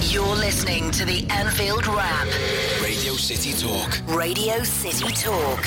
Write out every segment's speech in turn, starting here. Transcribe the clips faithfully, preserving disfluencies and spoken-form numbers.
You're listening to the Anfield Wrap. Radio City Talk. Radio City Talk.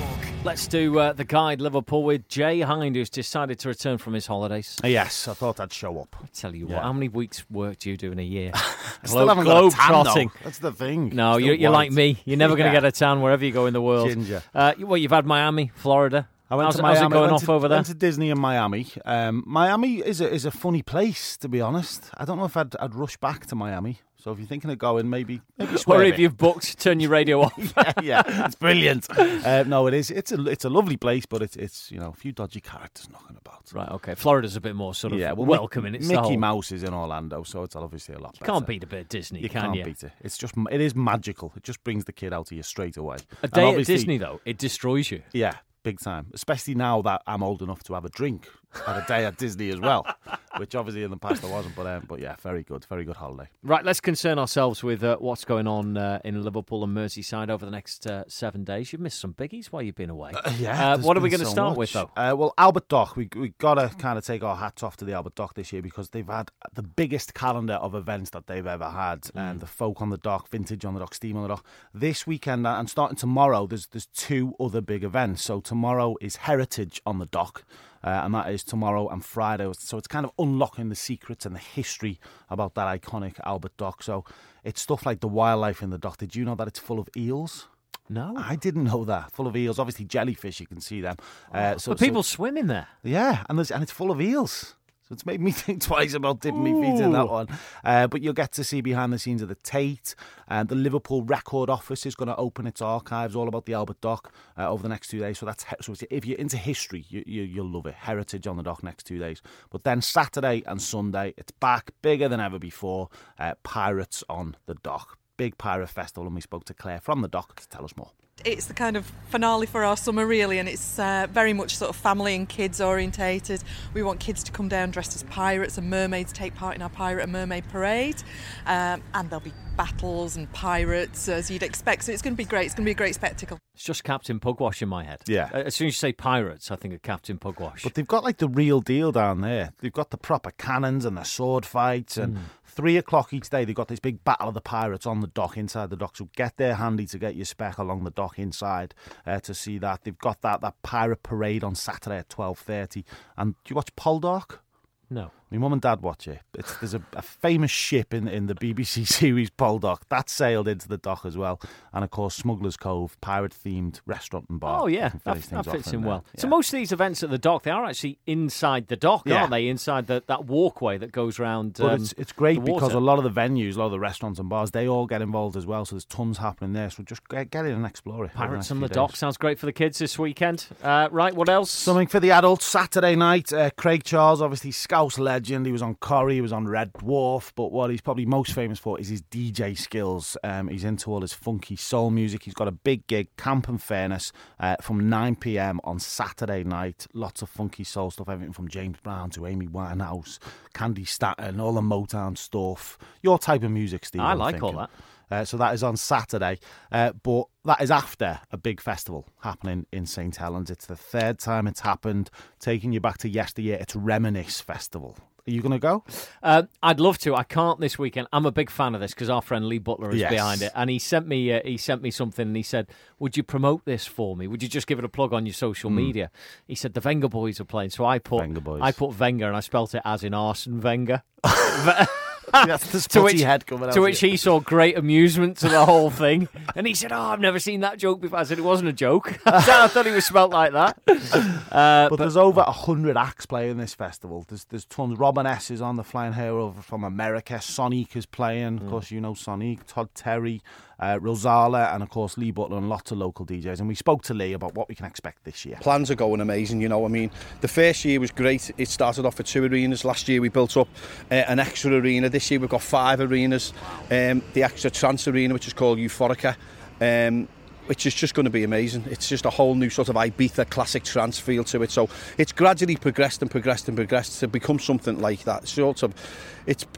Let's do uh, the guide Liverpool with Jay Hind, who's decided to return from his holidays. Yes, I thought I'd show up. I tell you Yeah. what, how many weeks work do you do in a year? I still haven't got a tan, though. That's the thing. No, Still you're, you're white. like me. You're never going to Yeah. get a tan wherever you go in the world. Ginger. Uh, well, you've had Miami, Florida. I went how's, to how's Miami. it going I went off to, over there? went to Disney in Miami. Um, Miami is a is a funny place, to be honest. I don't know if I'd I'd rush back to Miami. So if you're thinking of going, maybe maybe swerve Or if it. you've booked, turn your radio off. yeah, yeah, it's brilliant. Uh, no, it is. It's a it's a lovely place, but it's it's you know a few dodgy characters knocking about. Right, okay. Florida's a bit more sort of Yeah, well, welcoming. Mick- It's the Mickey whole- Mouse is in Orlando, so it's obviously a lot You better. can't beat a bit of Disney, You can can't you? beat it. It's just it is magical. It just brings the kid out of you straight away. A And day at obviously- Disney, though, it destroys you. Yeah, big time. Especially now that I'm old enough to have a drink at a day at Disney as well, which obviously in the past I wasn't. But um, but yeah, very good, very good holiday. Right, let's concern ourselves with uh, what's going on uh, in Liverpool and Merseyside over the next uh, seven days. You've missed some biggies while you've been away. Uh, yeah. Uh, there's what are we been going to so start much. with, though? Uh, well, Albert Dock, we we got to kind of take our hats off to the Albert Dock this year because they've had the biggest calendar of events that they've ever had. Mm. And the folk on the dock, vintage on the dock, steam on the dock. This weekend uh, and starting tomorrow, there's there's two other big events. So tomorrow is Heritage on the dock. Uh, and that is tomorrow and Friday. So it's kind of unlocking the secrets and the history about that iconic Albert Dock. So it's stuff like the wildlife in the dock. Did you know that it's full of eels? No. I didn't know that. Full of eels. Obviously jellyfish, you can see them. Uh, so, but people so, swim in there. yeah, and, there's, and it's full of eels. So it's made me think twice about dipping my feet in that Ooh. one. Uh, but you'll get to see behind the scenes of the Tate. And the Liverpool Record Office is going to open its archives all about the Albert Dock uh, over the next two days. So that's so if you're into history, you, you, you'll love it. Heritage on the dock next two days. But then Saturday and Sunday, it's back bigger than ever before. Uh, Pirates on the dock. Big pirate festival, and we spoke to Claire from the dock to tell us more. It's the kind of finale for our summer, really, and it's uh, very much sort of family and kids orientated. We want kids to come down dressed as pirates and mermaids, take part in our pirate and mermaid parade, um, and there'll be battles and pirates as you'd expect. So it's going to be great. It's going to be a great spectacle. It's just Captain Pugwash in my head. Yeah. Uh, As soon as you say pirates, I think of Captain Pugwash. But they've got like the real deal down there. They've got the proper cannons and the sword fights. And Mm. three o'clock each day, they've got this big battle of the pirates on the dock, inside the dock. So get there handy to get your spec along the dock inside uh, to see that. They've got that that pirate parade on Saturday at twelve thirty. And do you watch Poldark? No. My mum and dad watch it. It's, there's a, a famous ship in in the B B C series Poldark that sailed into the dock as well, and of course Smuggler's Cove, pirate-themed restaurant and bar. Oh, yeah, You can that, finish things that off fits in there. well. So Yeah. most of these events at the dock, they are actually inside the dock, Yeah. aren't they? Inside the, that walkway that goes round But um, it's it's great the water. because a lot of the venues, a lot of the restaurants and bars, they all get involved as well. So there's tons happening there. So just get, get in and explore it. over Pirates next on few the dock days. sounds great for the kids this weekend. Uh, right, what else? Something for the adults. Saturday night, uh, Craig Charles, obviously Scouse legend. He was on Corrie, he was on Red Dwarf, but what he's probably most famous for is his D J skills. Um, he's into all his funky soul music. He's got a big gig, Camp and Fairness, uh, from nine p.m. on Saturday night. Lots of funky soul stuff, everything from James Brown to Amy Winehouse, Candy Staton, all the Motown stuff. Your type of music, Steve. I I'm like all thinking. that. Uh, so that is on Saturday, uh, but that is after a big festival happening in Saint Helens. It's the third time it's happened, taking you back to yesteryear. It's Reminisce Festival. Are you going to go? Uh, I'd love to. I can't this weekend. I'm a big fan of this because our friend Lee Butler is Yes. behind it, and he sent me uh, he sent me something, and he said, "Would you promote this for me? Would you just give it a plug on your social media?" He said the Wenger Boys are playing, so I put Wenger Boys. I put Wenger, and I spelt it as in Arsene Wenger. That's the to spotty which, head coming out. to of which you. he saw great amusement to the whole thing, and he said, "Oh, I've never seen that joke before." I said it wasn't a joke. I thought it was spelt like that. Uh, But, there's over a hundred acts playing this festival. There's there's tons. Robin S is on, the flying hero from America. Sonic is playing. Of course, you know Sonic. Todd Terry, uh, Rosala, and of course Lee Butler and lots of local D Js. And we spoke to Lee about what we can expect this year. Plans are going amazing, you know. I mean, the first year was great. It started off with two arenas. Last year we built up uh, an extra arena. This year we've got five arenas. Um, the extra trance arena, which is called Euphorica, um, which is just going to be amazing. It's just a whole new sort of Ibiza classic trance feel to it. So it's gradually progressed and progressed and progressed to become something like that. Sort of, it's bit,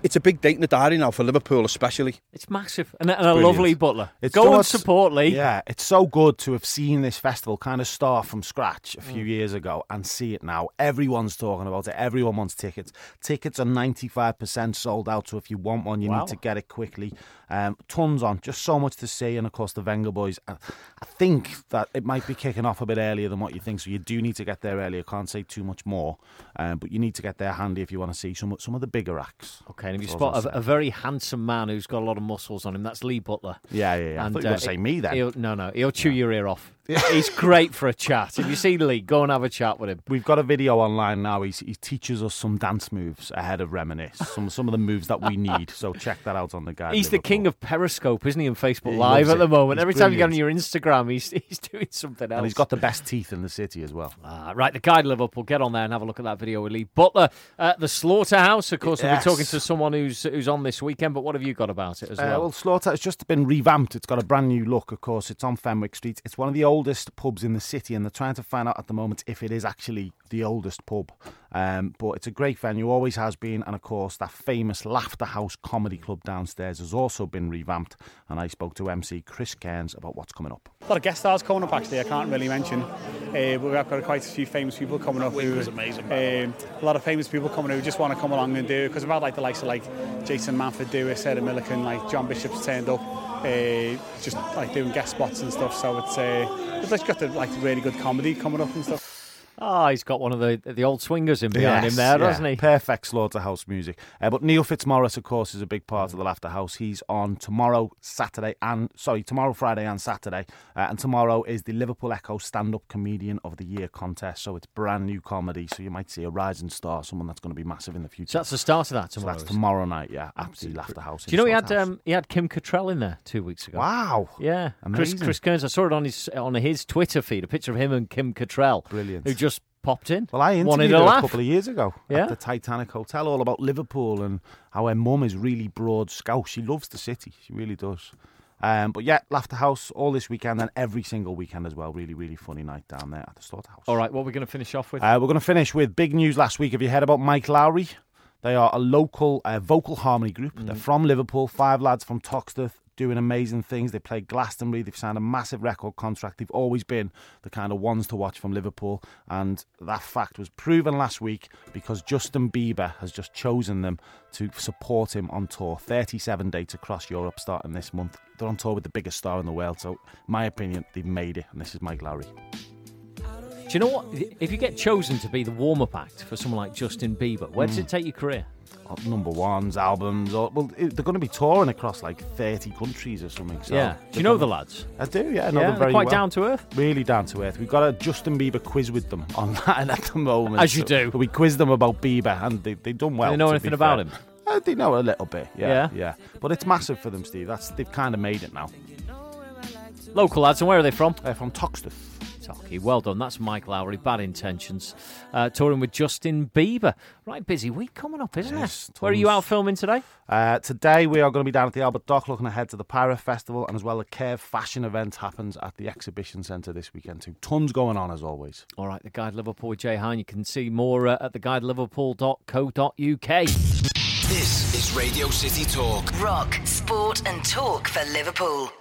it's a big date in the diary now for Liverpool, especially. It's massive, and, and a brilliant. lovely Butler. It's Go so and much- support Lee. Yeah, it's so good to have seen this festival kind of start from scratch a few mm. years ago and see it now. Everyone's talking about it. Everyone wants tickets. Tickets are ninety-five percent sold out, so if you want one, you Wow. need to get it quickly. Um, tons on, just so much to see, and of course the Wenger boys. I, I think that it might be kicking off a bit earlier than what you think, so you do need to get there early. I can't say too much more, um, but you need to get there handy if you want to see some some of the bigger acts. Okay, and if you That's spot all I'll a, a very handsome man who's got a lot of muscles on him, that's Lee Butler. Yeah, yeah, yeah. And, I thought you were going to say me then. He'll, no, no, he'll chew your ear off. He's great for a chat. If you see Lee, go and have a chat with him. We've got a video online now. He's, he teaches us some dance moves ahead of Reminisce. Some some of the moves that we need. So check that out on the guide. He's the king of Periscope, isn't he, on Facebook He Live loves at the it. moment. He's Every time you get on brilliant. your Instagram, he's he's doing something else. And he's got the best teeth in the city as well. Ah, right, the Guide Liverpool. Get on there and have a look at that video with Lee Butler. Uh, the Slaughterhouse, of course, we'll Yes. be talking to someone who's who's on this weekend, but what have you got about it as Uh, well? well, Slaughter has just been revamped. It's got a brand new look, of course. It's on Fenwick Street. It's one of the oldest pubs in the city, and they're trying to find out at the moment if it is actually the oldest pub. Um, but it's a great venue, always has been. And of course, that famous Laughter House Comedy Club downstairs has also been revamped. And I spoke to M C Chris Cairns about what's coming up. A lot of guest stars coming up, actually. I can't really mention. Uh, but we've got quite a few famous people coming up. Who was amazing. Um, a lot of famous people coming who just want to come along and do it. Because we've had like the likes of like Jason Manford do it, Sarah Millican, like John Bishop's turned up, uh, just like doing guest spots and stuff. So it's uh, it's like got the like really good comedy coming up and stuff. Ah, oh, he's got one of the the old swingers in behind Yes, him there, yeah. doesn't he? Perfect Slaughterhouse music. Uh, but Neil Fitzmaurice, of course, is a big part of the Laughter House. He's on tomorrow, Saturday, and sorry, tomorrow, Friday, and Saturday. Uh, and tomorrow is the Liverpool Echo Stand-Up Comedian of the Year contest. So it's brand new comedy. So you might see a rising star, someone that's going to be massive in the future. So that's the start of that So tomorrow. that's isn't it? tomorrow night, yeah, at the Laughter House. Do you know he had um, he had Kim Cattrall in there two weeks ago? Wow. Yeah, Chris, Amazing. Chris Kearns. I saw it on his on his Twitter feed, a picture of him and Kim Cattrall. Brilliant. Who just popped in. Well, I wanted interviewed a her a laugh. couple of years ago Yeah? at the Titanic Hotel, all about Liverpool and how her mum is really broad Scouse. She loves the city. She really does. Um, but yeah, Laughter House all this weekend and every single weekend as well. Really, really funny night down there at the Slaughterhouse. All right, what are we going to finish off with? Uh, we're going to finish with big news last week. Have you heard about Mike Lowry? They are a local uh, vocal harmony group. Mm. They're from Liverpool, five lads from Toxteth, doing amazing things. They play Glastonbury. They've signed a massive record contract. They've always been the kind of ones to watch from Liverpool. And that fact was proven last week because Justin Bieber has just chosen them to support him on tour. thirty-seven dates across Europe starting this month. They're on tour with the biggest star in the world. So, in my opinion, they've made it. And this is Mike Lowry. Do you know what? If you get chosen to be the warm-up act for someone like Justin Bieber, where does it take your career? Oh, number ones, albums. Or, well, it- they're going to be touring across like thirty countries or something. So Yeah. Do they're you know gonna- the lads? I do, yeah. I know Yeah, them they're very quite well. down to earth. Really down to earth. We've got a Justin Bieber quiz with them online at the moment. As you do. So we quizzed them about Bieber and they, they've done well. Do they know to anything be about fair. him? Uh, they know a little bit, yeah, Yeah? yeah. But it's massive for them, Steve. That's They've kind of made it now. Local lads, and where are they from? They're from Toxteth. Talkie, well done. That's Mike Lowry. Bad intentions. Uh, touring with Justin Bieber. Right, busy week coming up, isn't Yes, it? Where are you tons. out filming today? Uh, today we are going to be down at the Albert Dock looking ahead to the Pirate Festival, and as well the Curve Fashion event happens at the Exhibition Centre this weekend too. Tons going on as always. All right, The Guide Liverpool with Jay Hine. You can see more uh, at the guide liverpool dot co dot uk. This is Radio City Talk. Rock, sport and talk for Liverpool.